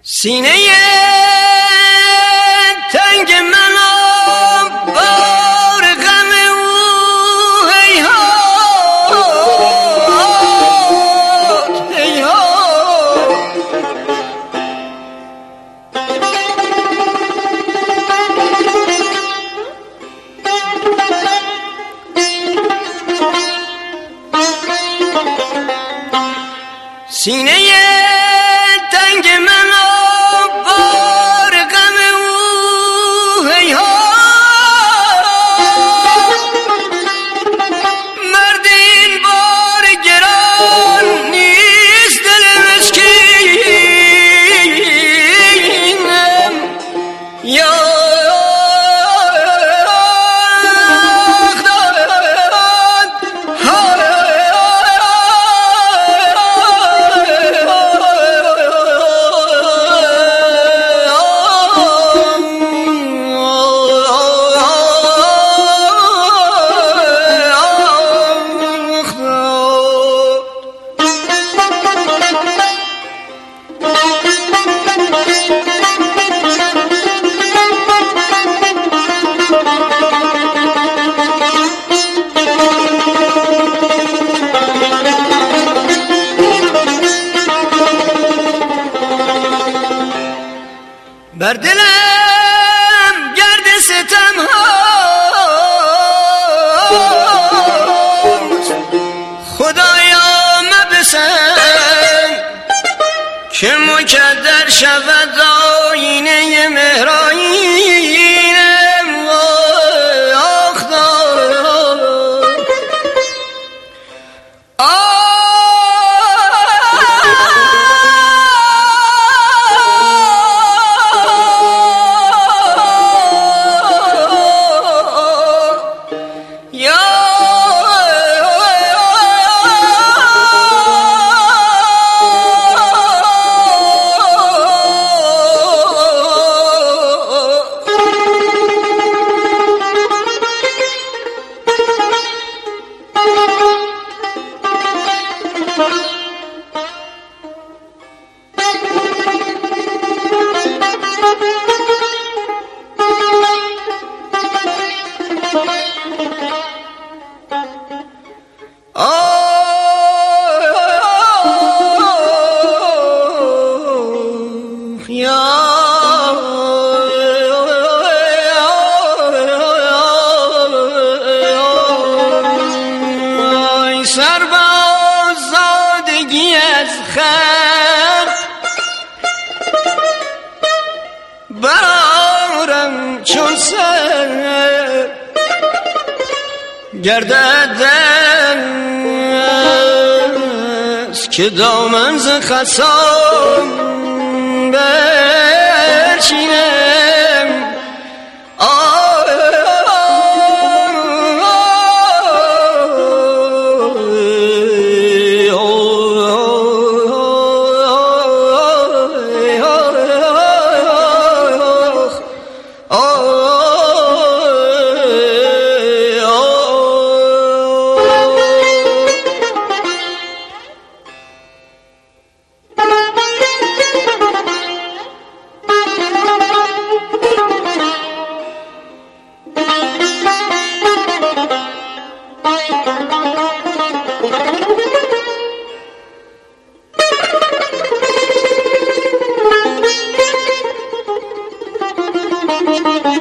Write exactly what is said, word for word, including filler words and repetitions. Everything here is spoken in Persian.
سینه تنگ من بار غم او هیهات هیهات سینه تنگ من بار غم او هیهات مرد این بار گران نیست دل مسکینم یا بر دلم گرد ستم هاست خدایا مبسن که مکدر شود آینه مهرآیینم آخ سربازادگی از خرد برارم چون سر گرددن است که دامن ز خسان برچینم Thank you.